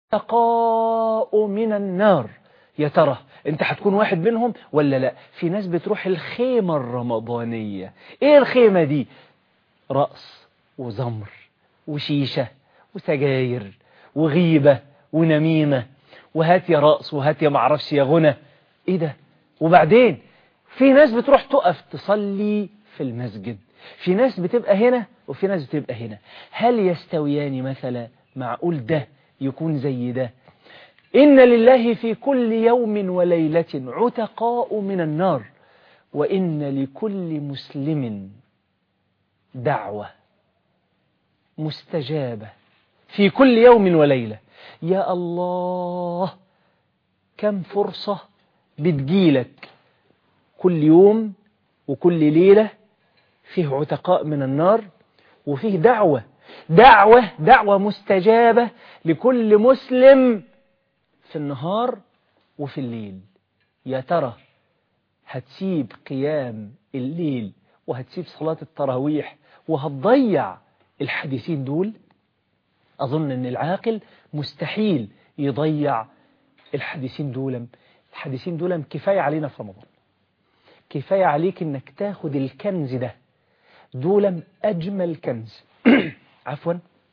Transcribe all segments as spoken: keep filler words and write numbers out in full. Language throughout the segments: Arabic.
عتقاء من النار. يا ترى انت هتكون واحد منهم ولا لا؟ في ناس بتروح الخيمة الرمضانية. ايه الخيمة دي؟ رقص وزمر وشيشة وسجاير وغيبة ونميمة وهات يا رقص وهات يا معرفش يا غنى. ايه ده؟ وبعدين في ناس بتروح تقف تصلي في المسجد، في ناس بتبقى هنا وفي ناس بتبقى هنا. هل يستويان مثلا؟ معقول ده يكون زي ده؟ إن لله في كل يوم وليلة عتقاء من النار، وإن لكل مسلم دعوة مستجابة في كل يوم وليلة. يا الله، كم فرصة بتجيلك كل يوم وكل ليلة فيه عتقاء من النار، وفيه دعوة دعوة دعوة مستجابة لكل مسلم في النهار وفي الليل. يا ترى هتسيب قيام الليل وهتسيب صلاة التراويح وهتضيع الحديثين دول؟ أظن أن العاقل مستحيل يضيع الحديثين دول. الحديثين دول كفاية علينا في رمضان، كفاية عليك أنك تاخد الكنز ده. دول أجمل كنز عفوا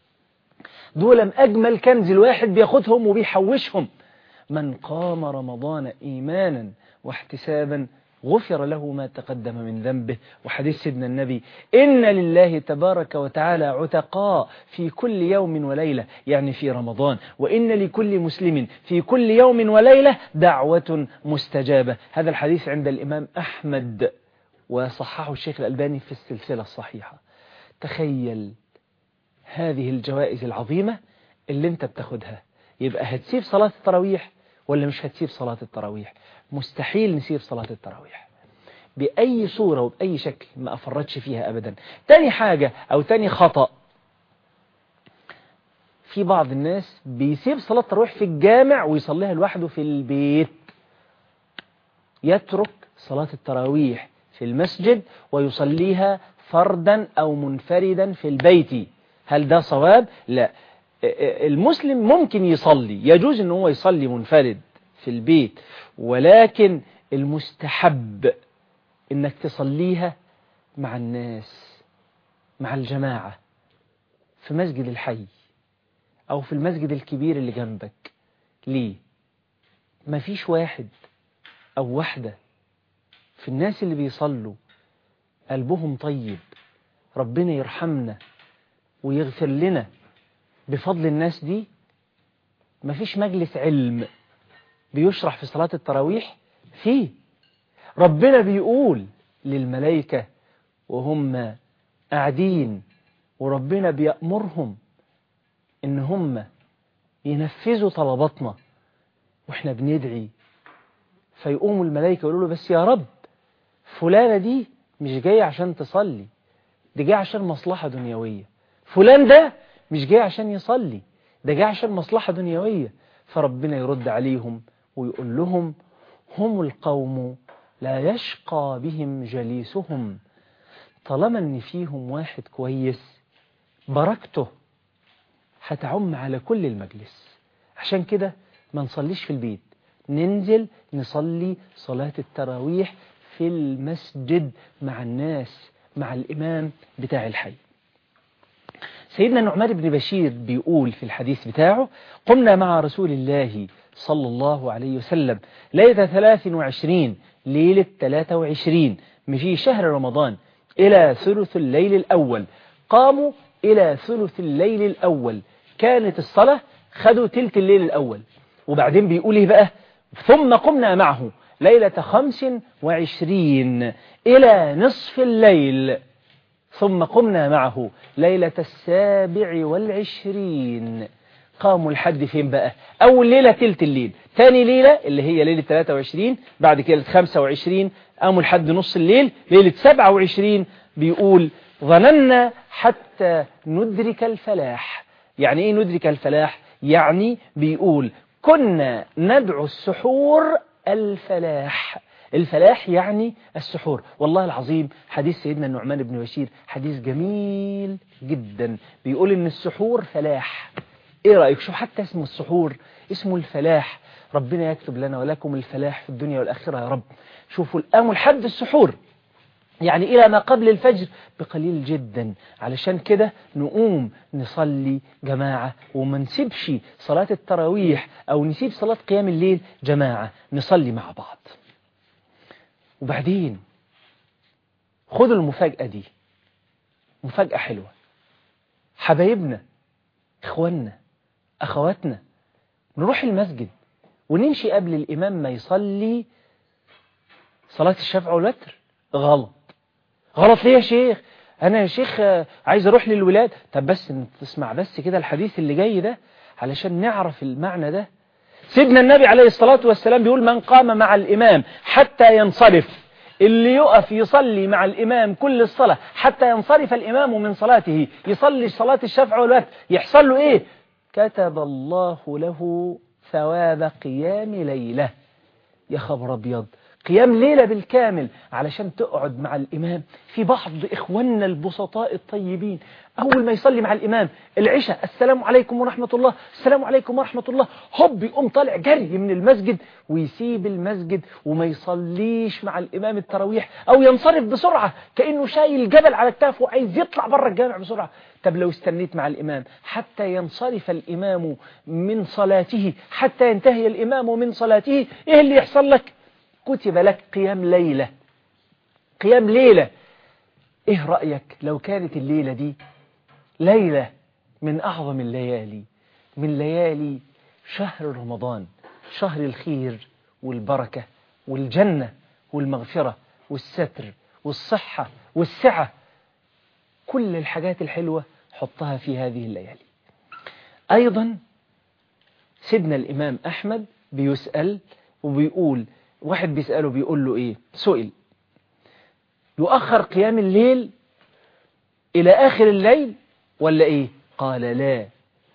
دول أجمل كنز الواحد بياخدهم وبيحوشهم. من قام رمضان إيمانا واحتسابا غفر له ما تقدم من ذنبه. وحديث سيدنا النبي: إن لله تبارك وتعالى عتقاء في كل يوم وليلة، يعني في رمضان، وإن لكل مسلم في كل يوم وليلة دعوة مستجابة. هذا الحديث عند الإمام أحمد وصححه الشيخ الألباني في السلسلة الصحيحة. تخيل هذه الجوائز العظيمة اللي انت بتاخدها. يبقى هتسيب صلاة التراويح ولا مش هتسيب صلاة التراويح؟ مستحيل نسيب صلاة التراويح بأي صورة وبأي شكل، ما أفرطش فيها أبدا. تاني حاجة أو تاني خطأ، في بعض الناس بيسيب صلاة التراويح في الجامع ويصليها لوحده في البيت. يترك صلاة التراويح في المسجد ويصليها فردا أو منفردا في البيت. هل ده صواب؟ لا. المسلم ممكن يصلي، يجوز أنه هو يصلي منفرد في البيت، ولكن المستحب أنك تصليها مع الناس، مع الجماعة، في مسجد الحي أو في المسجد الكبير اللي جنبك. ليه؟ ما فيش واحد أو واحدة في الناس اللي بيصلوا قلبهم طيب، ربنا يرحمنا ويغفر لنا بفضل الناس دي؟ مفيش مجلس علم بيشرح في صلاة التراويح فيه. ربنا بيقول للملائكة وهم قاعدين، وربنا بيأمرهم إن هم ينفذوا طلباتنا وإحنا بندعي، فيقوموا الملائكة يقولوا له: بس يا رب، فلانة دي مش جاية عشان تصلي، دي جاية عشان مصلحة دنيوية. فلان ده مش جاي عشان يصلي، ده جاي عشان مصلحة دنيوية. فربنا يرد عليهم ويقول لهم: هم القوم لا يشقى بهم جليسهم. طالما ان فيهم واحد كويس، بركته هتعم على كل المجلس. عشان كده ما نصليش في البيت، ننزل نصلي صلاة التراويح في المسجد مع الناس، مع الإمام بتاع الحي. سيدنا النعمان بن بشير بيقول في الحديث بتاعه: قمنا مع رسول الله صلى الله عليه وسلم ليلة ثلاث وعشرين، ليلة ثلاثة وعشرين في شهر رمضان، إلى ثلث الليل الأول. قاموا إلى ثلث الليل الأول، كانت الصلاة خدوا تلت الليل الأول. وبعدين بيقول إيه بقى؟ ثم قمنا معه ليلة خمس وعشرين إلى نصف الليل، ثم قمنا معه ليلة السابع والعشرين. قاموا لحد فين بقى؟ أول ليلة تلت الليل، ثاني ليلة اللي هي ليلة ثلاثة وعشرين، بعد كده خمسة وعشرين قاموا لحد نص الليل، ليلة سبعة وعشرين بيقول: ظننا حتى ندرك الفلاح. يعني إيه ندرك الفلاح؟ يعني بيقول كنا ندعو السحور الفلاح. الفلاح يعني السحور. والله العظيم حديث سيدنا النعمان بن بشير حديث جميل جدا، بيقول إن السحور فلاح. ايه رأيك؟ شوف حتى اسم السحور اسمه الفلاح، ربنا يكتب لنا ولكم الفلاح في الدنيا والآخرة يا رب. شوفوا الآن لحد السحور يعني إلى ما قبل الفجر بقليل جدا، علشان كده نقوم نصلي جماعة وما نسيبش صلاة التراويح أو نسيب صلاة قيام الليل جماعة، نصلي مع بعض. وبعدين خذوا المفاجأة دي، مفاجأة حلوة. حبايبنا إخواننا أخواتنا نروح المسجد ونمشي قبل الإمام ما يصلي صلاة الشفع والوتر. غلط. غلط ليه يا شيخ؟ أنا يا شيخ عايز أروح للولاد. طب بس تسمع بس كده الحديث اللي جاي ده علشان نعرف المعنى ده. سيدنا النبي عليه الصلاة والسلام بيقول من قام مع الإمام حتى ينصرف، اللي يقف يصلي مع الإمام كل الصلاة حتى ينصرف الإمام من صلاته، يصلي صلاة الشفع والوتر، يحصل له إيه؟ كتب الله له ثواب قيام ليلة. يا خبر أبيض، قيام ليلة بالكامل علشان تقعد مع الإمام. في بعض إخواننا البسطاء الطيبين أول ما يصلي مع الإمام العشاء السلام عليكم ورحمة الله السلام عليكم ورحمة الله، هوب يقوم طالع جري من المسجد ويسيب المسجد وما يصليش مع الإمام التراويح، أو ينصرف بسرعة كأنه شايل جبل على كتافه وعايز يطلع بره الجامع بسرعة. طب لو استنيت مع الإمام حتى ينصرف الإمام من صلاته، حتى ينتهي الإمام من صلاته، إيه اللي يحصل لك؟ كتب لك قيام ليلة. قيام ليلة. إيه رأيك لو كانت الليلة دي ليلة من أعظم الليالي، من ليالي شهر رمضان، شهر الخير والبركة والجنة والمغفرة والستر والصحة والسعة، كل الحاجات الحلوة حطها في هذه الليالي. أيضا سيدنا الإمام أحمد بيسأل وبيقول، واحد بيسأله بيقول له إيه؟ سئل يؤخر قيام الليل إلى آخر الليل ولا إيه؟ قال لا،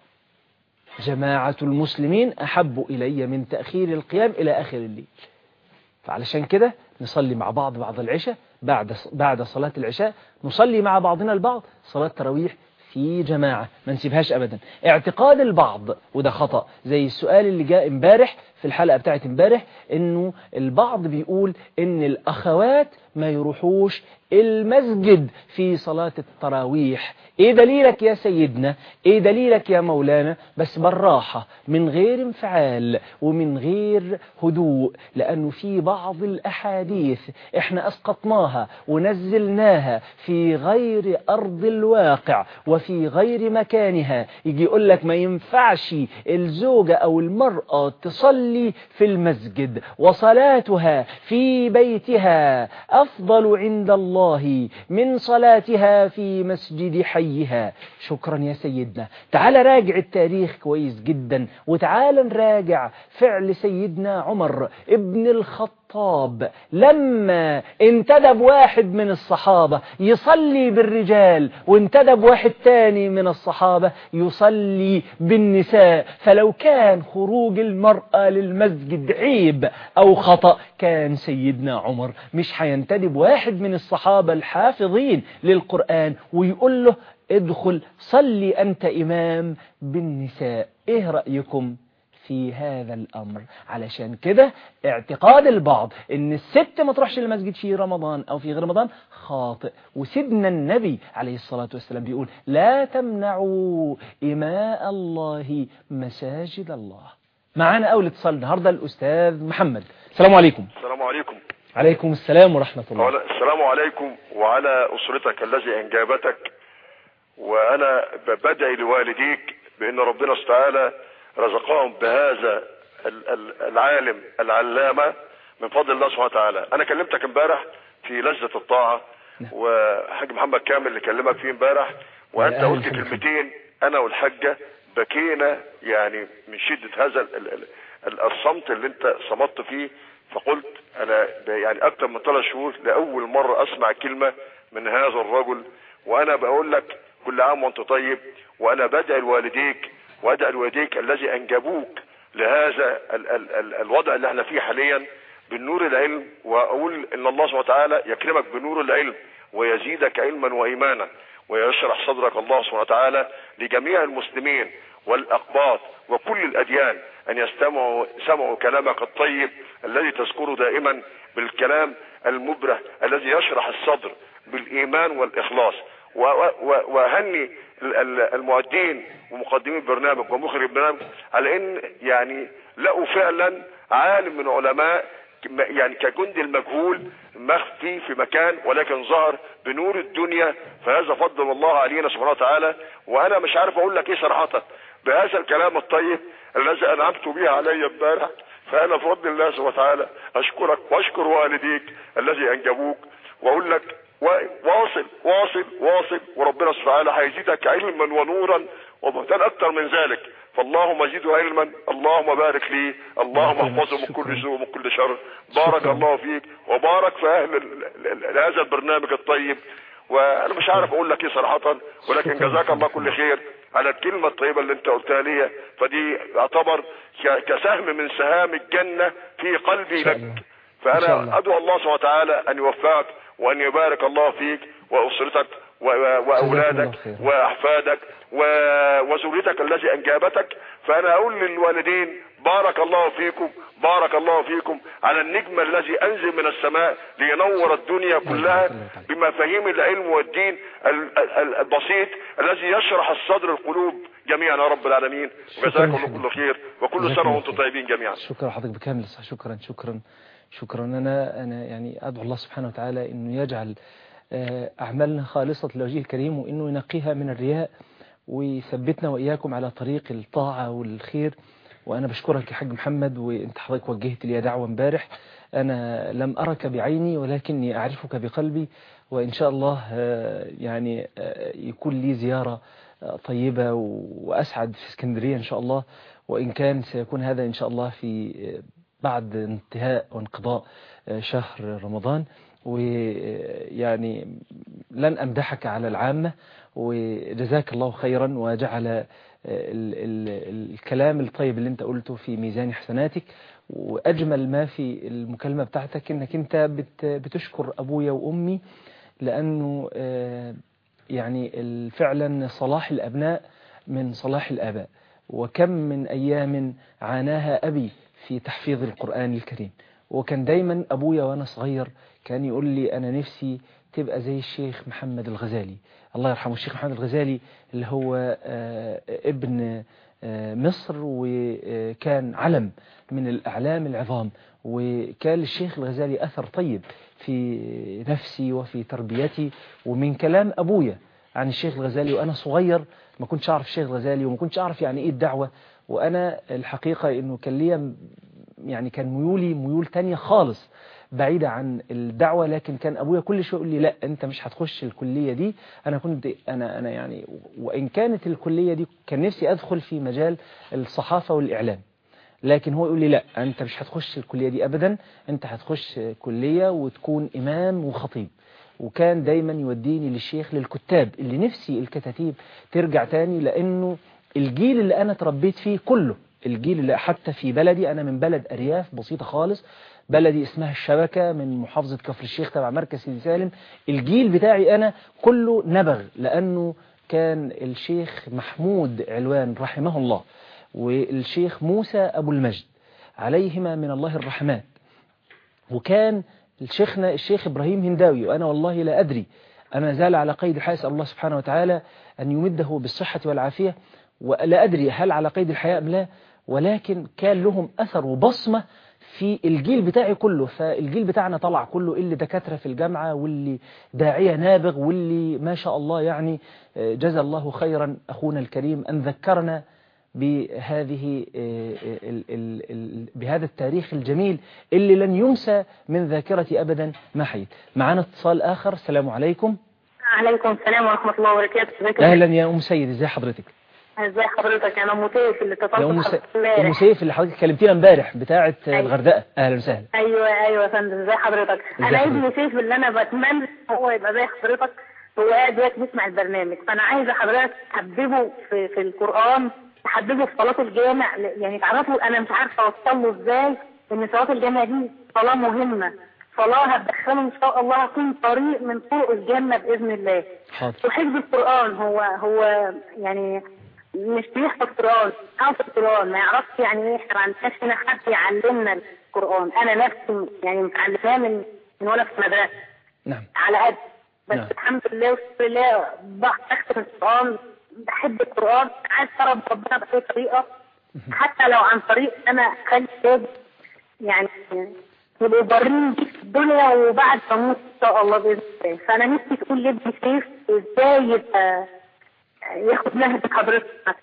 جماعة المسلمين أحب إلي من تأخير القيام إلى آخر الليل. فعلشان كده نصلي مع بعض بعد العشاء، بعد بعد صلاة العشاء نصلي مع بعضنا البعض صلاة تراويح في جماعة، ما نسيبهاش أبدا. اعتقاد البعض وده خطأ، زي السؤال اللي جاء امبارح في الحلقة بتاعت امبارح، انه البعض بيقول ان الاخوات ما يروحوش المسجد في صلاة التراويح. ايه دليلك يا سيدنا؟ ايه دليلك يا مولانا؟ بس بالراحة، من غير انفعال ومن غير هدوء، لانه في بعض الاحاديث احنا اسقطناها ونزلناها في غير ارض الواقع وفي غير مكانها. يجي يقول لك ما ينفعش الزوجة او المرأة تصلي في المسجد وصلاتها في بيتها افضل عند الله من صلاتها في مسجد حيها. شكرا يا سيدنا. تعال راجع التاريخ كويس جدا، وتعال نراجع فعل سيدنا عمر ابن الخطاب لما انتدب واحد من الصحابة يصلي بالرجال وانتدب واحد تاني من الصحابة يصلي بالنساء. فلو كان خروج المرأة للمسجد عيب أو خطأ، كان سيدنا عمر مش هينتدب واحد من الصحابة الحافظين للقرآن ويقول له ادخل صلي أنت إمام بالنساء. إيه رأيكم في هذا الأمر؟ علشان كده اعتقاد البعض ان الست ما تروحش المسجد في رمضان او في غير رمضان خاطئ. وسيدنا النبي عليه الصلاة والسلام بيقول لا تمنعوا إماء الله مساجد الله. معانا أول اتصال النهاردة الأستاذ محمد. السلام عليكم. السلام عليكم. عليكم السلام ورحمة الله. السلام عليكم وعلى أسرتك الذي أنجابتك، وأنا بدعي لوالديك بأن ربنا تعالى رزقهم بهذا العالم العلامة من فضل الله سبحانه وتعالى. أنا كلمتك امبارح في لجنة الطاعة، وحاج محمد كامل اللي كلمك فيه امبارح، وأنت قلت كلمتين أنا والحاجة بكينا يعني من شدة هذا الصمت اللي أنت صمت فيه. فقلت أنا يعني أكثر من ثلاث شهور لأول مرة أسمع كلمة من هذا الرجل، وأنا بقول لك كل عام وأنت طيب، وأنا بدعي لوالديك وأدعي لوالديك الذي أنجبوك لهذا ال ال ال الوضع اللي احنا فيه حاليا بالنور العلم، وأقول إن الله سبحانه وتعالى يكرمك بنور العلم ويزيدك علما وإيمانا ويشرح صدرك الله سبحانه وتعالى لجميع المسلمين. والأقباط وكل الأديان أن يستمعوا سمعوا كلامك الطيب الذي تذكره دائما بالكلام المبرح الذي يشرح الصدر بالإيمان والإخلاص. وأهني المؤدين ومقدمين البرنامج ومخرج البرنامج على ان يعني لقوا فعلا عالم من علماء يعني كجند المجهول مخفي في مكان ولكن ظهر بنور الدنيا، فهذا فضل الله علينا سبحانه وتعالى. وانا مش عارف اقول لك ايه صراحه بهذا الكلام الطيب الذي انعمت به علي امبارح. فانا بفضل الله سبحانه وتعالى اشكرك واشكر والديك الذي انجبوك، واقول لك واصل واصل واصل، وربنا سبحانه وتعالى هيزيدك علما ونورا ومهتم اكتر من ذلك. فاللهم زيده علما، اللهم بارك لي، اللهم احفظه من كل سوء ومن كل شر. بارك شكرا. الله فيك وبارك في اهل هذا البرنامج الطيب. وانا مش عارف اقول لك ايه صراحه، ولكن جزاك الله كل خير على الكلمه الطيبه اللي انت قلتها لي، فدي يعتبر كسهم من سهام الجنه في قلبي لك. فانا ادعو الله سبحانه وتعالى ان يوفقك وأن يبارك الله فيك وأسرتك وأولادك وأحفادك وزوجتك التي أنجبتك. فأنا أقول للوالدين بارك الله فيكم، بارك الله فيكم على النجم الذي أنزل من السماء لينور الدنيا كلها بمفاهيم العلم والدين البسيط الذي يشرح الصدر القلوب جميعا يا رب العالمين. وجزاكم الله كل خير وكل سنة وأنتم طيبين جميعا. شكرا حضرتك بكامل. شكرا شكرا شكرا. أنا أنا يعني أدعو الله سبحانه وتعالى إنه يجعل أعمالنا خالصة لوجهه الكريم، وإنه ينقيها من الرياء ويثبتنا وإياكم على طريق الطاعة والخير. وأنا بشكرك يا حاج محمد، وأنت حضرتك وجهت لي دعوة امبارح. أنا لم أرك بعيني ولكني أعرفك بقلبي، وإن شاء الله يعني يكون لي زيارة طيبة وأسعد في اسكندرية إن شاء الله، وإن كان سيكون هذا إن شاء الله في بعد انتهاء وانقضاء شهر رمضان. ويعني لن أمدحك على العامة، وجزاك الله خيرا، وجعل ال ال الكلام الطيب اللي انت قلته في ميزان حسناتك. وأجمل ما في المكالمة بتاعتك انك انت بت بتشكر أبويا وأمي، لأنه يعني فعلا صلاح الأبناء من صلاح الآباء. وكم من أيام عاناها أبي في تحفيظ القرآن الكريم، وكان دايما أبويا وأنا صغير كان يقول لي أنا نفسي تبقى زي الشيخ محمد الغزالي الله يرحمه. الشيخ محمد الغزالي اللي هو ابن مصر، وكان علم من الأعلام العظام، وكان للشيخ الغزالي أثر طيب في نفسي وفي تربيتي. ومن كلام أبويا عن الشيخ الغزالي وأنا صغير ما كنتش أعرف الشيخ الغزالي، وما كنتش أعرف يعني إيه الدعوة. وأنا الحقيقة إنه كان لي يعني كان ميولي ميول تانية خالص بعيدة عن الدعوة، لكن كان أبويا كل شوي يقول لي لا أنت مش هتخش الكلية دي. أنا كنت أنا أنا يعني وإن كانت الكلية دي كان نفسي أدخل في مجال الصحافة والإعلام، لكن هو يقول لي لا أنت مش هتخش الكلية دي أبدا، أنت هتخش كلية وتكون إمام وخطيب. وكان دايما يوديني للشيخ للكتاب اللي نفسي الكتاتيب ترجع تاني، لأنه الجيل اللي أنا تربيت فيه كله، الجيل اللي حتى في بلدي، أنا من بلد أرياف بسيطة خالص، بلدي اسمها الشبكة من محافظة كفر الشيخ تبع مركز سيدي سالم. الجيل بتاعي أنا كله نبغ، لأنه كان الشيخ محمود علوان رحمه الله والشيخ موسى أبو المجد عليهما من الله الرحمات، وكان الشيخنا الشيخ إبراهيم هنداوي، وأنا والله لا أدري أما زال على قيد الحياة، أسأل الله سبحانه وتعالى أن يمده بالصحة والعافية، ولا أدري هل على قيد الحياة أم لا، ولكن كان لهم أثر وبصمة في الجيل بتاعي كله. فالجيل بتاعنا طلع كله اللي دكاترة في الجامعة، واللي داعية نابغ، واللي ما شاء الله يعني جزى الله خيرا أخونا الكريم أن ذكرنا بهذه بهذا التاريخ الجميل اللي لن ينسى من ذاكرتي أبدا ما حيث. معنا اتصال آخر. السلام عليكم. عليكم السلام ورحمة الله وبركاته. أهلا يا أم سيد، ازي حضرتك؟ ازي حضرتك؟ انا ام سيف اللي اتصلت بحضرتك امبارح. ام سيف اللي حضرتك كلمتينا امبارح بتاعه أيوة. الغردقه. اهلا وسهلا. ايوه ايوه يا فندم، ازي حضرتك؟ انا ابن سيف اللي انا بتمنى هو يبقى زي حضرتك، هو قاعد دلوقتي بيسمع البرنامج، فانا عايزه حضرتك تحببه في في القران، تحببه في صلاه الجامع، يعني تعرفوا انا مش عارفه اوصل له ازاي ان صلاه الجامع دي صلاه مهمه، صلاه هتدخله ان شاء الله هتكون طريق من طرق الجنه باذن الله. حاضر. وحفظ القران هو هو يعني مش بيحفظ قرآن، حافظ قرآن ما يعرفش يعني ايه. احنا ما عندناش هنا حد يعلمنا القرآن، انا نفسي يعني متعلماه من من وانا في المدرسة. نعم. على قد بس نعم. الحمد لله والشكر لله بختم القرآن، بحب القرآن، عايز أقرب ربنا بأي طريقة، حتى لو عن طريق أنا خلي كتاب يعني يبقوا بارين في الدنيا وبعد ما اموت ان شاء الله باذن الله. فانا نفسي تقول لابني سيف ازاي يبقى ياخد نهج حضرتك،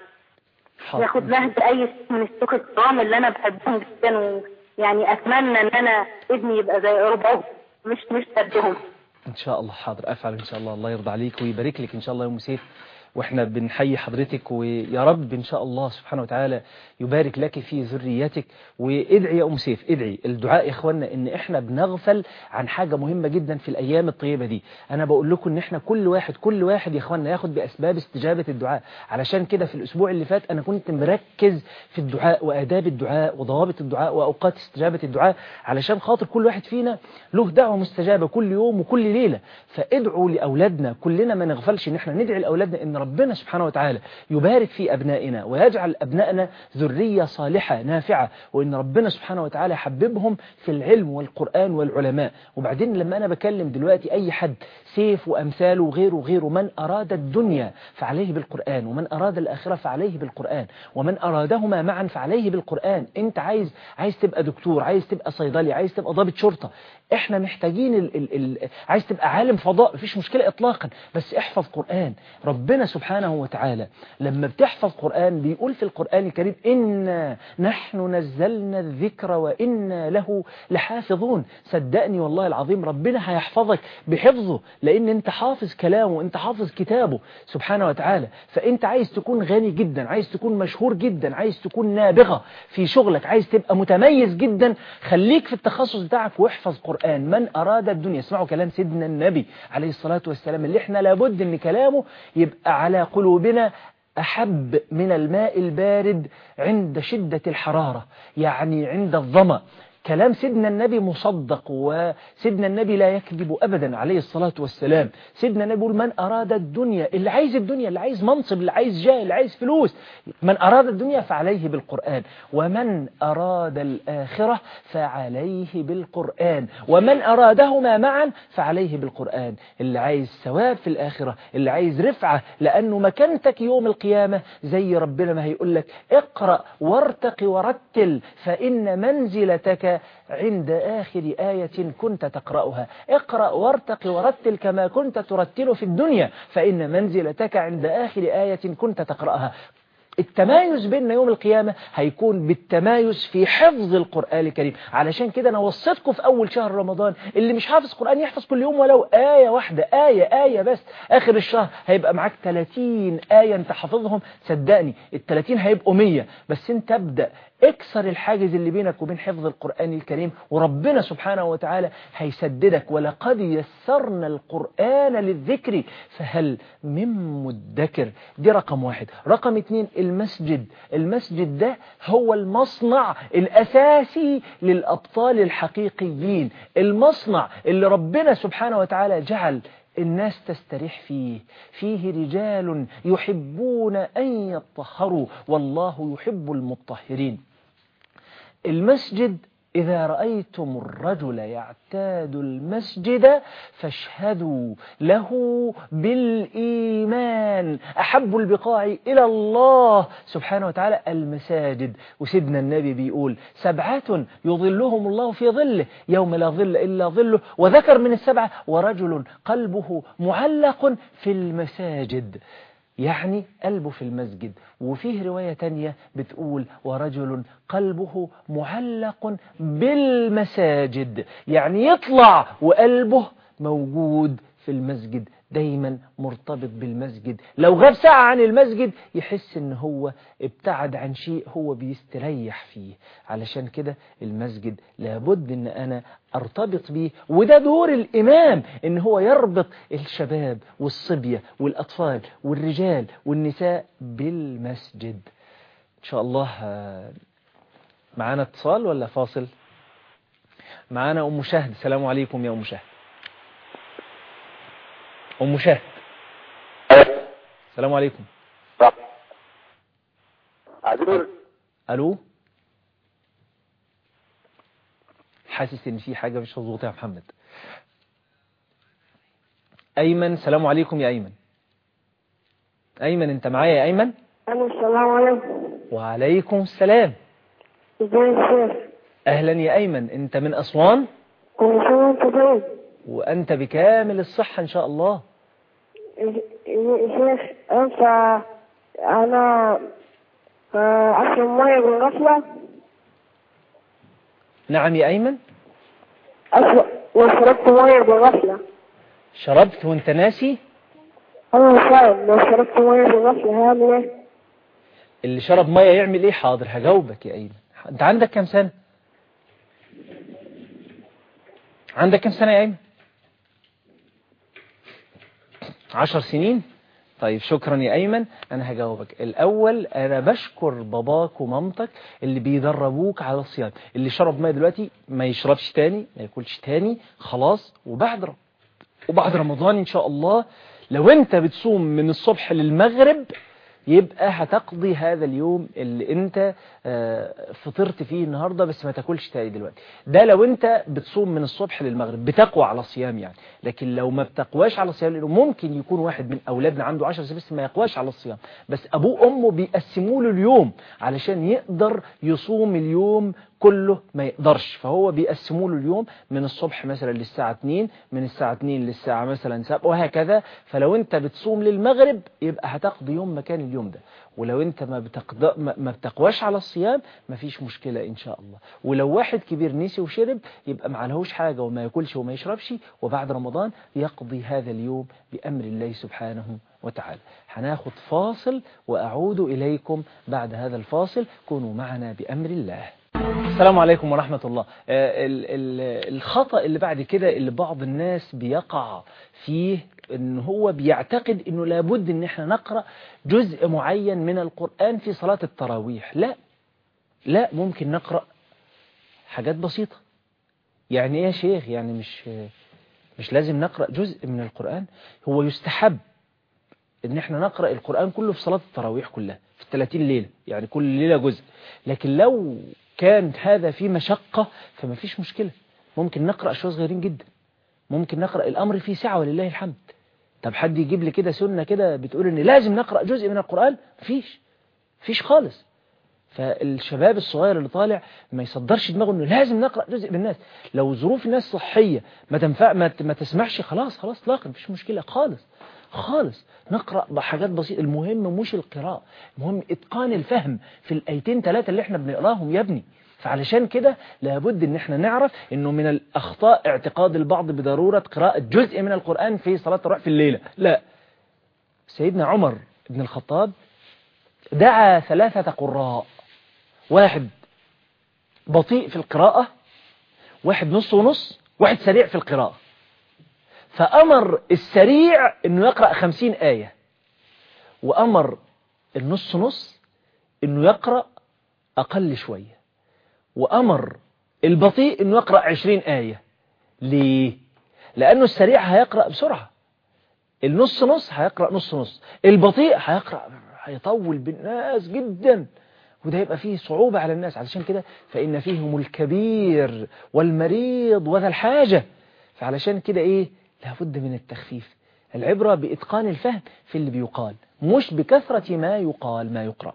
ياخد نهج اي شيء من الشيوخ الكرام اللي انا بحبهم جدا، ويعني اتمنى ان انا ابني يبقى زي ربعهم مش مش قدهم. ان شاء الله حاضر افعل ان شاء الله. الله يرضى عليك ويبارك لك ان شاء الله يا ام سيف، واحنا بنحيي حضرتك، ويا رب ان شاء الله سبحانه وتعالى يبارك لك في ذريتك. وادعي يا ام سيف، ادعي. الدعاء يا اخوانا ان احنا بنغفل عن حاجه مهمه جدا في الايام الطيبه دي. انا بقول لكم ان احنا كل واحد كل واحد يا اخوانا ياخد باسباب استجابه الدعاء. علشان كده في الاسبوع اللي فات انا كنت مركز في الدعاء واداب الدعاء وضوابط الدعاء واوقات استجابه الدعاء، علشان خاطر كل واحد فينا له دعوه مستجابه كل يوم وكل ليله. فادعوا لاولادنا، كلنا ما نغفلش ان احنا ندعي لاولادنا ان ربنا سبحانه وتعالى يبارك في أبنائنا ويجعل أبنائنا ذرية صالحة نافعة، وإن ربنا سبحانه وتعالى يحببهم في العلم والقرآن والعلماء. وبعدين لما أنا بكلم دلوقتي أي حد سيف وأمثاله وغيره وغيره، من أراد الدنيا فعليه بالقرآن، ومن أراد الآخرة فعليه بالقرآن، ومن أرادهما معا فعليه بالقرآن. أنت عايز عايز تبقى دكتور، عايز تبقى صيدلي، عايز تبقى ضابط شرطة، احنا محتاجين ال ال ال عايز تبقى عالم فضاء، مفيش مشكلة اطلاقا، بس احفظ قرآن. ربنا سبحانه وتعالى لما بتحفظ قرآن بيقول في القرآن الكريم إنا نحن نزلنا الذكر وإنا له لحافظون. صدقني والله العظيم ربنا هيحفظك بحفظه، لأن انت حافظ كلامه، انت حافظ كتابه سبحانه وتعالى. فانت عايز تكون غني جدا، عايز تكون مشهور جدا، عايز تكون نابغة في شغلك، عايز تبقى متميز جدا، خليك في التخصص بتاعك واحفظ قرآن. من أراد الدنيا، اسمعوا كلام سيدنا النبي عليه الصلاة والسلام اللي احنا لابد ان كلامه يبقى على قلوبنا أحب من الماء البارد عند شدة الحرارة، يعني عند الظمأ. كلام سيدنا النبي مصدق، وسيدنا النبي لا يكذب أبدا عليه الصلاة والسلام. سيدنا النبي يقول من أراد الدنيا، اللي عايز الدنيا، اللي عايز منصب، اللي عايز جاه، اللي عايز فلوس، من أراد الدنيا فعليه بالقرآن، ومن أراد الآخرة فعليه بالقرآن، ومن أرادهما معا فعليه بالقرآن. اللي عايز ثواب في الآخرة، اللي عايز رفعة، لأنه مكانتك يوم القيامة زي ربنا ما هيقول لك اقرأ وارتق ورتل فإن منزلتك عند آخر آية كنت تقرأها. اقرأ وارتق ورتل كما كنت ترتل في الدنيا فإن منزلتك عند آخر آية كنت تقرأها. التمايز بيننا يوم القيامة هيكون بالتمايز في حفظ القرآن الكريم. علشان كده أنا وصيتكم في أول شهر رمضان اللي مش حافظ قرآن يحفظ كل يوم ولو آية واحدة، آية آية بس. آخر الشهر هيبقى معاك ثلاثين آية أنت حافظهم، صدقني الثلاثين هيبقوا مية. بس أنت ابدأ اكسر الحاجز اللي بينك وبين حفظ القرآن الكريم، وربنا سبحانه وتعالى هيسددك. ولقد يسرنا القرآن للذكر فهل من مدكر. دي رقم واحد. رقم اتنين المسجد. المسجد ده هو المصنع الأساسي للأبطال الحقيقيين، المصنع اللي ربنا سبحانه وتعالى جعل الناس تستريح فيه. فيه رجال يحبون أن يطهروا والله يحب المطهرين. المسجد إذا رأيتم الرجل يعتاد المسجد فاشهدوا له بالإيمان. أحب البقاع إلى الله سبحانه وتعالى المساجد. وسيدنا النبي بيقول سبعة يظلهم الله في ظله يوم لا ظل إلا ظله، وذكر من السبعة ورجل قلبه معلق في المساجد، يعني قلبه في المسجد. وفيه رواية تانية بتقول ورجل قلبه معلق بالمساجد، يعني يطلع وقلبه موجود في المسجد، دايما مرتبط بالمسجد. لو غاب ساعة عن المسجد يحس ان هو ابتعد عن شيء هو بيستريح فيه. علشان كده المسجد لابد ان انا ارتبط بيه، وده دور الامام ان هو يربط الشباب والصبية والاطفال والرجال والنساء بالمسجد. ان شاء الله. معانا اتصال ولا فاصل؟ معانا ام شهد. السلام عليكم يا ام شهد. أم شهد السلام عليكم. حضرتك. الو، حاسس ان في حاجة مش مظبوطة يا محمد. ايمن، سلام عليكم يا ايمن. ايمن انت معايا يا ايمن؟ السلام عليكم. وعليكم السلام. ازيك يا شيخ؟ اهلا يا ايمن، انت من اسوان؟ كل سنة وانت طيب. وانت بكامل الصحة ان شاء الله. شيخ انت انا اشرب ميه بالغفلة. نعم يا ايمن. اشرب وشربت ميه بالغفلة. شربت وانت ناسي؟ انا مش فاهم، لو شربت ميه بالغفلة هعمل ايه؟ اللي شرب ميه يعمل ايه؟ حاضر هجاوبك يا ايمن. انت عندك كام سنة؟ عندك كام سنة يا ايمن؟ عشر سنين. طيب شكرا يا ايمن. انا هجاوبك. الاول انا بشكر باباك ومامتك اللي بيدربوك على الصيام. اللي شرب ميه دلوقتي ما يشربش تاني، ما ياكلش تاني خلاص. وبعد رب وبعد رمضان ان شاء الله لو انت بتصوم من الصبح للمغرب يبقى هتقضي هذا اليوم اللي انت فطرت فيه النهاردة، بس ما تاكلش تاني دلوقتي. ده لو انت بتصوم من الصبح للمغرب بتقوى على الصيام يعني. لكن لو ما بتقواش على الصيام، لانه ممكن يكون واحد من اولادنا عنده عشر سنين بس ما يقواش على الصيام، بس ابوه وامه بيقسموا له اليوم علشان يقدر يصوم اليوم كله ما يقدرش، فهو بيقسموا له اليوم من الصبح مثلا للساعة اتنين، من الساعة اتنين للساعة مثلا سبعة وهكذا. فلو انت بتصوم للمغرب يبقى هتقضي يوم مكان اليوم ده. ولو انت ما بتقض... ما بتقواش على الصيام مفيش مشكلة ان شاء الله. ولو واحد كبير نسي وشرب يبقى ما عليهوش حاجة وما ياكلش وما يشربش، وبعد رمضان يقضي هذا اليوم بأمر الله سبحانه وتعالى. هناخد فاصل وأعود إليكم بعد هذا الفاصل. كونوا معنا بأمر الله. السلام عليكم ورحمة الله. الخطأ اللي بعد كده اللي بعض الناس بيقع فيه ان هو بيعتقد انه لابد ان احنا نقرأ جزء معين من القرآن في صلاة التراويح. لا لا، ممكن نقرأ حاجات بسيطة. يعني ايه يا شيخ؟ يعني مش مش لازم نقرأ جزء من القرآن. هو يستحب ان احنا نقرأ القرآن كله في صلاة التراويح كلها في الثلاثين ليلة، يعني كل ليلة جزء. لكن لو كان هذا في مشقة فما فيش مشكلة، ممكن نقرأ شوية صغيرين جدا. ممكن نقرأ الأمر فيه سعة ولله الحمد. طب حد يجيب لي كده سنة كده بتقول ان لازم نقرأ جزء من القرآن؟ مفيش مفيش خالص. فالشباب الصغير اللي طالع ما يصدرش دماغه انه لازم نقرأ جزء من الناس. لو ظروف الناس صحية ما تنفع ما, ما تسمحش خلاص خلاص اطلاقا مفيش مشكلة خالص خالص. نقرأ بحاجات بسيطة. المهم مش القراءة، المهم اتقان الفهم في الايتين ثلاثة اللي احنا بنقراهم يا ابني. فعلشان كده لابد ان احنا نعرف انه من الاخطاء اعتقاد البعض بضرورة قراءة جزء من القرآن في صلاة التراويح في الليلة. لا، سيدنا عمر بن الخطاب دعا ثلاثة قراء، واحد بطيء في القراءة، واحد نص ونص، واحد سريع في القراءة. فأمر السريع انه يقرأ خمسين آية، وأمر النص نص انه يقرأ أقل شوية، وأمر البطيء انه يقرأ عشرين آية. ليه؟ لأنه السريع هيقرأ بسرعة، النص نص هيقرأ نص نص، البطيء هيقرأ هيطول بالناس جدا، وده يبقى فيه صعوبة على الناس. علشان كده فإن فيهم الكبير والمريض وذا الحاجة. فعلشان كده إيه؟ لابد من التخفيف. العبرة بإتقان الفهم في اللي بيقال، مش بكثرة ما يقال ما يقرأ.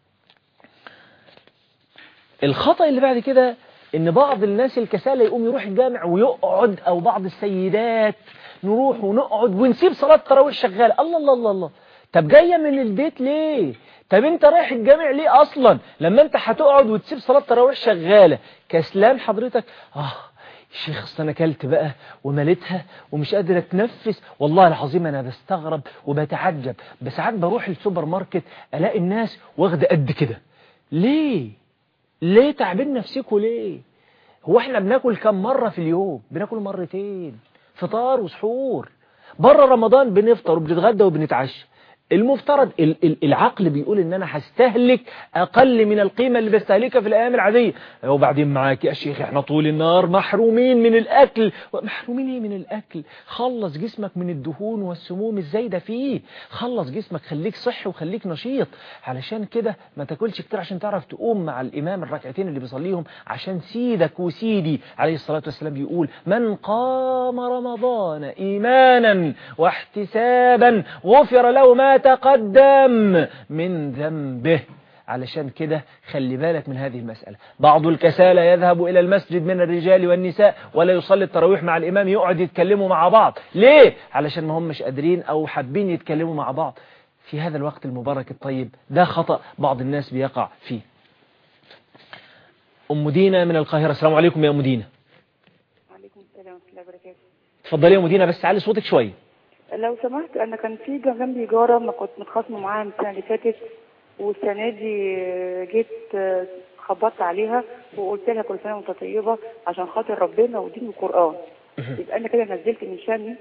الخطأ اللي بعد كده إن بعض الناس الكسالى يقوم يروح الجامع ويقعد، أو بعض السيدات نروح ونقعد ونسيب صلاة التراويح شغالة. الله الله الله الله. طب جاية من البيت ليه؟ طب انت رايح الجامع ليه اصلا لما انت هتقعد وتسيب صلاة التراويح شغالة؟ كسلان حضرتك؟ اه الشيخ اصل انا اكلت بقى ومليتها ومش قادر اتنفس. والله العظيم انا بستغرب وبتعجب، بساعات بروح السوبر ماركت الاقي الناس واخده قد كده. ليه؟ ليه تعبين نفسكوا ليه؟ هو احنا بناكل كم مرة في اليوم؟ بناكل مرتين، فطار وسحور. بره رمضان بنفطر وبنتغدى وبنتعشى. المفترض العقل بيقول ان انا هستهلك اقل من القيمة اللي بستهلكها في الايام العادية. وبعدين معاك يا شيخ احنا طول النهار محرومين من الاكل. محرومين ايه من الاكل؟ خلص جسمك من الدهون والسموم الزايدة فيه، خلص جسمك، خليك صحي وخليك نشيط. علشان كده ما تاكلش كتير عشان تعرف تقوم مع الامام الركعتين اللي بيصليهم، عشان سيدك وسيدي عليه الصلاة والسلام بيقول من قام رمضان ايمانا واحتسابا غفر له ما تقدم من ذنبه. علشان كده خلي بالك من هذه المسألة. بعض الكسالى يذهب إلى المسجد من الرجال والنساء ولا يصلي التراويح مع الإمام، يقعد يتكلموا مع بعض. ليه؟ علشان ما هم مش قادرين أو حابين يتكلموا مع بعض في هذا الوقت المبارك الطيب. ده خطأ بعض الناس بيقع فيه. أم دينا من القاهرة. السلام عليكم يا أم دينا. وعليكم السلام ورحمة الله وبركاته. اتفضلي يا أم دينا، بس علي صوتك شوية. لو سمحت، انا كان في جنبي جاره ما كنت متخاصمه معاها من السنه اللي فاتت، والسنه دي جيت خبطت عليها وقلت لها كل سنه وانت طيبه عشان خاطر ربنا ودين القران. يبقى انا كده نزلت من شاني،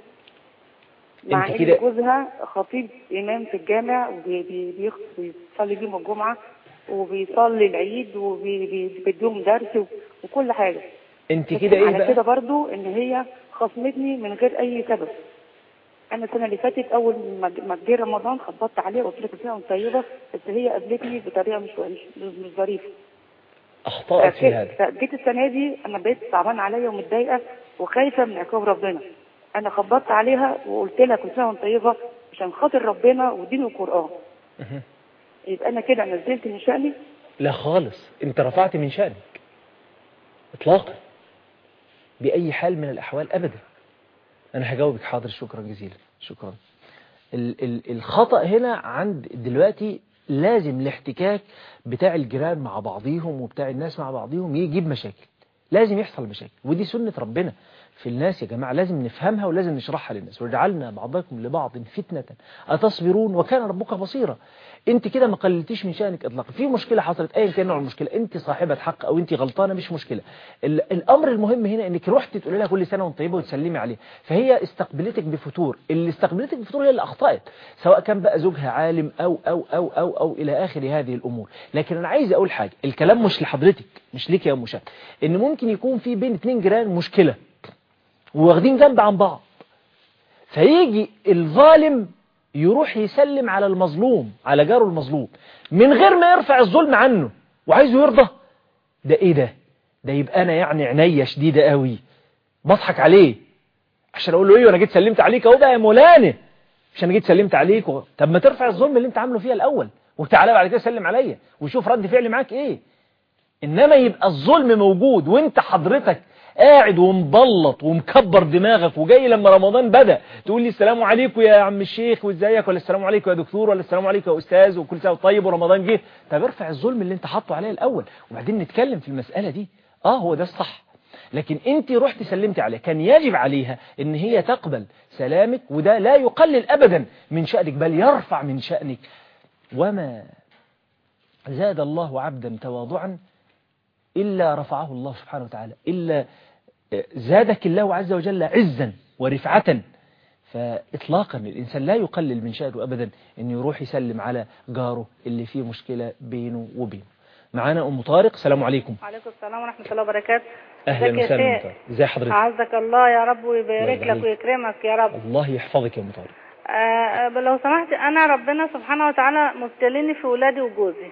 مع ان جوزها خطيب امام في الجامع وبيصلي بيهم الجمعه وبيصلي العيد وبيديهم درس وكل حاجه. انت كده ايه بقى؟ على كده برضو ان هي خصمتني من غير اي سبب. انا السنه اللي فاتت اول ما جه رمضان خبطت عليها وقلت لها كل سنه وانت طيبه، بس هي قابلتني بطريقه مش مش ظريفه. اخطأت في هذا. جيت السنه دي انا بقيت صعبان عليا ومتضايقه وخايفه من عقاب ربنا. انا خبطت عليها وقلت لها كل سنه وانت طيبه عشان خاطر ربنا ودين القران. يبقى انا كده نزلت من شأني؟ لا خالص، انت رفعت من شأنك اطلاقا باي حال من الاحوال ابدا. أنا هجاوبك حاضر. شكرا جزيلا. شكرا. ال ال الخطأ هنا عند دلوقتي لازم الاحتكاك بتاع الجيران مع بعضيهم وبتاع الناس مع بعضيهم يجيب مشاكل. لازم يحصل مشاكل، ودي سنة ربنا في الناس يا جماعة. لازم نفهمها ولازم نشرحها للناس. وجعلنا بعضكم لبعض فتنة أتصبرون وكان ربك بصيرا. انت كده ما قللتيش من شأنك اطلاقا. في مشكلة حصلت ايا كان نوع المشكلة، انت صاحبة حق او انت غلطانة مش مشكلة. الامر المهم هنا انك رحت تقول لها كل سنة وانت طيبة وتسلمي عليها، فهي استقبلتك بفتور. اللي استقبلتك بفتور هي اللي اخطأت، سواء كان بقى زوجها عالم او او او او او الى اخر هذه الامور. لكن انا عايز اقول حاجة، الكلام مش لحضرتك، مش ليك يا ام شاد، ان ممكن يكون في بين اتنين جيران مشكلة وواخدين جنب عن بعض، فيجي الظالم يروح يسلم على المظلوم، على جاره المظلوم، من غير ما يرفع الظلم عنه وعايزه يرضى. ده ايه ده؟ ده يبقى انا يعني عناية شديدة قوي بضحك عليه عشان اقول له ايه وانا جيت سلمت عليك اهو بقى يا مولانا، مش انا جيت سلمت عليك و... طب ما ترفع الظلم اللي انت عامله فيها الاول وتعالى بعد كده سلم عليا وشوف رد فعلي معاك ايه. انما يبقى الظلم موجود وانت حضرتك قاعد ومبلط ومكبر دماغك وجاي لما رمضان بدأ تقول لي السلام عليكم يا عم الشيخ وازيك، ولا السلام عليكم يا دكتور، ولا السلام عليكم يا استاذ، وكل سنه طيب ورمضان جه. طب ارفع الظلم اللي انت حاطه عليه الاول وبعدين نتكلم في المسألة دي. اه هو ده الصح. لكن انت رحت سلمتي عليها، كان يجب عليها ان هي تقبل سلامك، وده لا يقلل ابدا من شأنك بل يرفع من شأنك. وما زاد الله عبدا تواضعا إلا رفعه الله سبحانه وتعالى، إلا زادك الله عز وجل عزا ورفعة. فإطلاقا الإنسان لا يقلل من شأنه أبدا أن يروح يسلم على جاره اللي فيه مشكلة بينه وبينه. معانا أم طارق. السلام عليكم. وعليكم السلام ورحمة الله وبركاته. أهلا وسهلا أم طارق، ازي حضرتك؟ أعزك الله يا رب ويبارك لك ويكرمك يا رب. الله يحفظك يا أم طارق. آه لو سمحت، أنا ربنا سبحانه وتعالى مبتليني في ولادي وجوزي.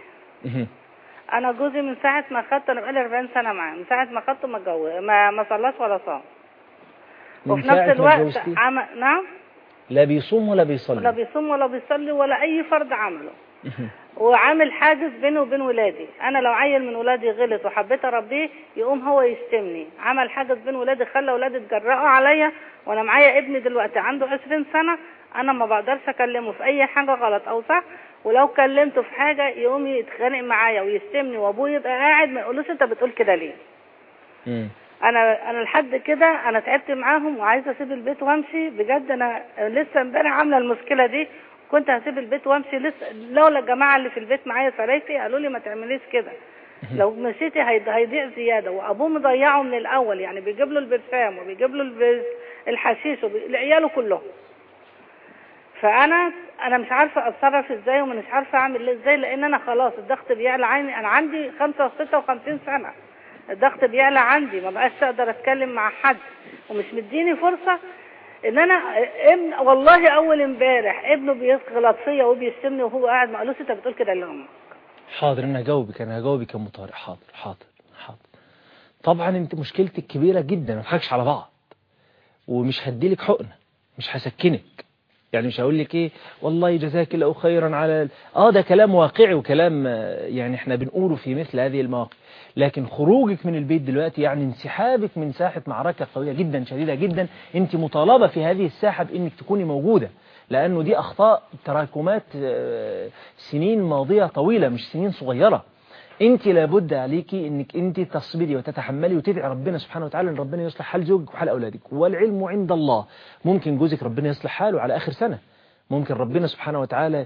انا جوزي من ساعه ما خدته، انا بقالي أربعين سنه معاه، من ساعه ما خدته ما اتجوز، ما ما صلاش ولا صام. وفي نفس الوقت عمل نعم لا بيصوم ولا بيصلي ولا بيصوم ولا بيصلي ولا اي فرض عمله. وعامل حاجز بيني وبين ولادي. انا لو عيل من ولادي غلط وحبيت اربيه يقوم هو يشتمني. عمل حاجز بين ولادي، خلى ولادي يتجرأوا عليا، وانا معايا ابني دلوقتي عنده عشرين سنه، انا ما بقدرش اكلمه في اي حاجه غلط او صح، ولو كلمته في حاجه يقوم يتخانق معايا ويشتمني، وابوه يبقى قاعد ما يقولوش انت بتقول كده ليه. امم انا انا لحد كده انا تعبت معاهم وعايزه اسيب البيت وامشي بجد. انا لسه امبارح عامله المشكله دي، كنت هسيب البيت وامشي لسه، لولا الجماعه اللي في البيت معايا سرايفي قالوا لي ما تعمليش كده، لو مشيتي هيضيع زياده. وابوه مضيعه من الاول، يعني بيجيب له البرفان وبيجيب له الحشيش لعياله كلهم. فانا انا مش عارفه اتصرف ازاي ومش عارفه اعمل ازاي، لان انا خلاص الضغط بيعلى عندي. انا عندي خمسة وستة وخمسين سنه، الضغط بيعلى عندي، ما بقاش اقدر اتكلم مع حد ومش مديني فرصه ان انا ابن. والله اول امبارح ابنه بيغلط فيا وبيشتمني وهو قاعد، ما قالوش انت بتقول كده لامك. حاضر انا هجاوبك، انا هجاوبك يا ام طارق. حاضر حاضر حاضر. طبعا انت مشكلتك كبيره جدا، ما نضحكش على بعض، ومش هديلك حقنه، مش هسكنك، يعني مش هقول لك ايه والله جزاك الله خيرا على اه ده كلام واقعي وكلام يعني احنا بنقوله في مثل هذه المواقف. لكن خروجك من البيت دلوقتي يعني انسحابك من ساحة معركة قوية جدا شديدة جدا. انت مطالبة في هذه الساحة بانك تكوني موجودة، لانه دي اخطاء تراكمات سنين ماضية طويلة مش سنين صغيرة. انت لابد عليكي انك انت تصبري وتتحملي وتدعي ربنا سبحانه وتعالى ان ربنا يصلح حال زوجك وحال اولادك، والعلم عند الله. ممكن جوزك ربنا يصلح حاله على اخر سنة، ممكن ربنا سبحانه وتعالى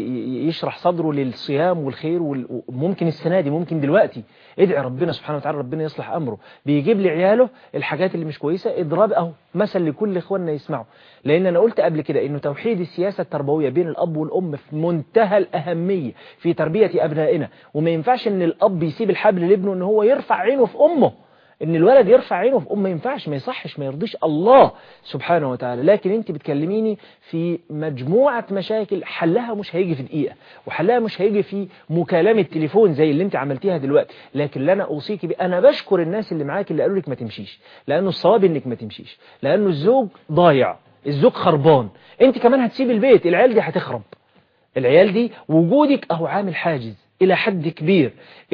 يشرح صدره للصيام والخير، وممكن السنة دي، ممكن دلوقتي. ادعي ربنا سبحانه وتعالى ربنا يصلح أمره. بيجيب لي عياله الحاجات اللي مش كويسة اضرب اهو مثل لكل اخواننا يسمعوا. لأن أنا قلت قبل كده إنه توحيد السياسة التربوية بين الأب والأم في منتهى الأهمية في تربية أبنائنا. وما ينفعش إن الأب يسيب الحبل لابنه إن هو يرفع عينه في أمه، ان الولد يرفع عينه في امه ما ينفعش، ما يصحش، ما يرضيش الله سبحانه وتعالى. لكن انت بتكلميني في مجموعة مشاكل حلها مش هيجي في دقيقة، وحلها مش هيجي في مكالمة تليفون زي اللي انت عملتيها دلوقتي. لكن اللي انا اوصيكي بيه، انا بشكر الناس اللي معاك اللي قالوا لك ما تمشيش، لانه الصواب انك ما تمشيش، لانه الزوج ضايع، الزوج خربان، انت كمان هتسيب البيت، العيال دي هتخرب، العيال دي وجودك اهو عامل حاجز إلى حد كبير.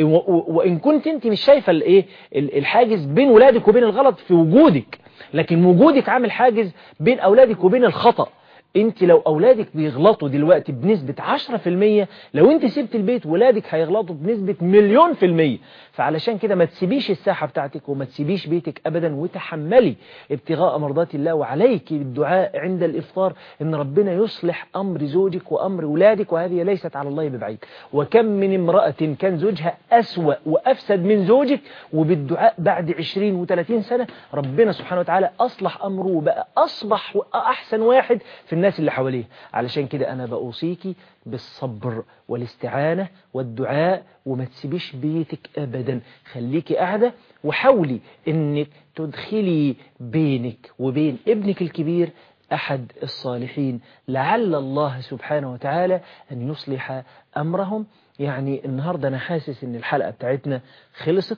وإن كنت أنت مش شايفة الإيه الحاجز بين ولادك وبين الغلط في وجودك، لكن وجودك عامل حاجز بين أولادك وبين الخطأ. انت لو اولادك بيغلطوا دلوقتي بنسبة عشرة في المية، لو انت سبت البيت ولادك هيغلطوا بنسبة مليون في المية. فعلشان كده ما تسيبيش الساحة بتاعتك وما تسيبيش بيتك ابدا، وتحملي ابتغاء مرضات الله. وعليك بالدعاء عند الافطار ان ربنا يصلح امر زوجك وامر ولادك، وهذه ليست على الله ببعيد. وكم من امرأة كان زوجها اسوأ وافسد من زوجك، وبالدعاء بعد عشرين وثلاثين سنة ربنا سبحانه وتعالى اصلح امره وبقى اصبح احسن واحد في الناس اللي حواليه. علشان كده أنا بأوصيكي بالصبر والاستعانة والدعاء، وما تسيبيش بيتك أبدا، خليكي قاعدة وحاولي أنك تدخلي بينك وبين ابنك الكبير أحد الصالحين، لعل الله سبحانه وتعالى أن يصلح أمرهم. يعني النهاردة أنا حاسس أن الحلقة بتاعتنا خلصت،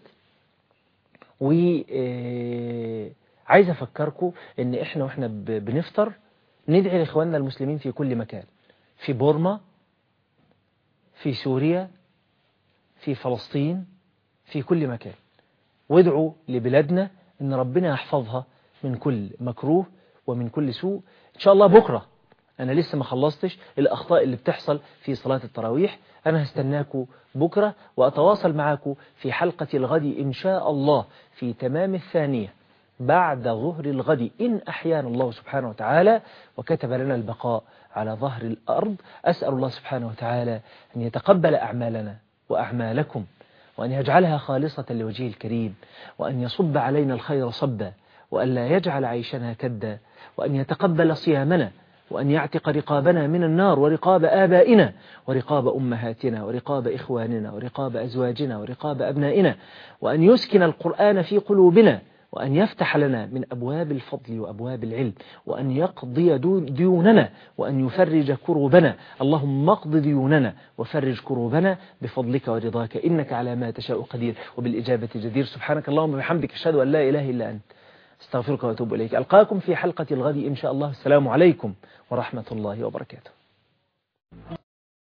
وعايز أفكركم أن إحنا وإحنا بنفطر ندعي لإخواننا المسلمين في كل مكان، في بورما، في سوريا، في فلسطين، في كل مكان. وادعوا لبلادنا إن ربنا يحفظها من كل مكروه ومن كل سوء. إن شاء الله بكرة، أنا لسه ما خلصتش الأخطاء اللي بتحصل في صلاة التراويح، أنا هستناكم بكرة وأتواصل معاكم في حلقة الغد إن شاء الله في تمام الثانية بعد ظهر الغد إن أحيانا الله سبحانه وتعالى وكتب لنا البقاء على ظهر الأرض. أسأل الله سبحانه وتعالى أن يتقبل أعمالنا وأعمالكم، وأن يجعلها خالصة لوجهه الكريم، وأن يصب علينا الخير صبا، وأن لا يجعل عيشنا كدا، وأن يتقبل صيامنا، وأن يعتق رقابنا من النار، ورقاب آبائنا، ورقاب أمهاتنا، ورقاب إخواننا، ورقاب أزواجنا، ورقاب أبنائنا، وأن يسكن القرآن في قلوبنا، وأن يفتح لنا من أبواب الفضل وأبواب العلم، وأن يقضي ديوننا، وأن يفرج كروبنا. اللهم اقض ديوننا وفرج كروبنا بفضلك ورضاك، إنك على ما تشاء قدير وبالإجابة جدير. سبحانك اللهم وبحمدك، أشهد أن لا إله إلا أنت، استغفرك وأتوب إليك. ألقاكم في حلقة الغد إن شاء الله. السلام عليكم ورحمة الله وبركاته.